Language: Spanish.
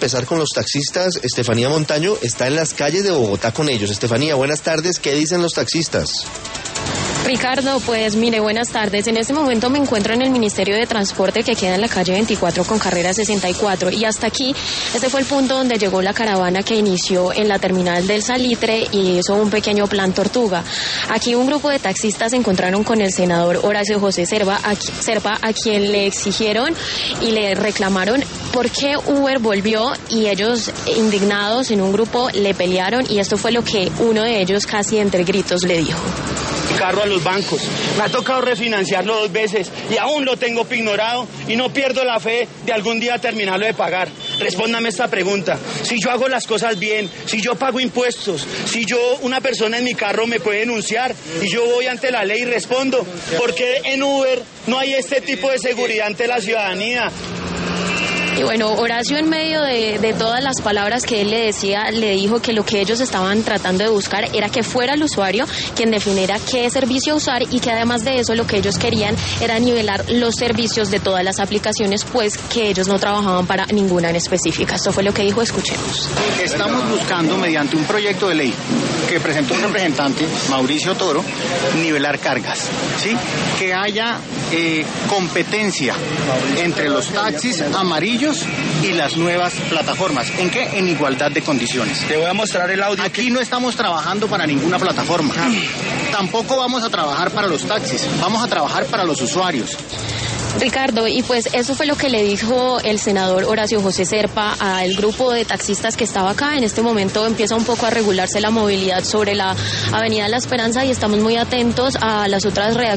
empezar con los taxistas. Estefanía Montaño está en las calles de Bogotá con ellos. Estefanía, buenas tardes. ¿Qué dicen los taxistas? Ricardo, pues mire, buenas tardes. En este momento me encuentro en el Ministerio de Transporte que queda en la calle 24 con carrera 64 y hasta aquí, este fue el punto donde llegó la caravana que inició en la terminal del Salitre y hizo un pequeño plan Tortuga. Aquí un grupo de taxistas se encontraron con el senador Horacio José Serpa, a quien le exigieron y le reclamaron por qué Uber volvió y ellos, indignados en un grupo, le pelearon y esto fue lo que uno de ellos casi entre gritos le dijo. Carro a los bancos. Me ha tocado refinanciarlo 2 veces y aún lo tengo ignorado y no pierdo la fe de algún día terminarlo de pagar. Respóndame esta pregunta. Si yo hago las cosas bien, si yo pago impuestos, si una persona en mi carro me puede denunciar y yo voy ante la ley y respondo, ¿por qué en Uber no hay este tipo de seguridad ante la ciudadanía? Y bueno, Horacio, en medio de todas las palabras que él le decía, le dijo que lo que ellos estaban tratando de buscar era que fuera el usuario quien definiera qué servicio usar y que además de eso lo que ellos querían era nivelar los servicios de todas las aplicaciones, pues que ellos no trabajaban para ninguna en específica. Esto fue lo que dijo, escuchemos. Estamos buscando, mediante un proyecto de ley que presentó un representante, Mauricio Toro, nivelar cargas, ¿sí? Que haya competencia entre los taxis amarillos y las nuevas plataformas. ¿En qué? En igualdad de condiciones. Te voy a mostrar el audio. Aquí no estamos trabajando para ninguna plataforma. Tampoco vamos a trabajar para los taxis. Vamos a trabajar para los usuarios. Ricardo, y pues eso fue lo que le dijo el senador Horacio José Serpa al grupo de taxistas que estaba acá. En este momento empieza un poco a regularse la movilidad sobre la Avenida La Esperanza y estamos muy atentos a las otras reacciones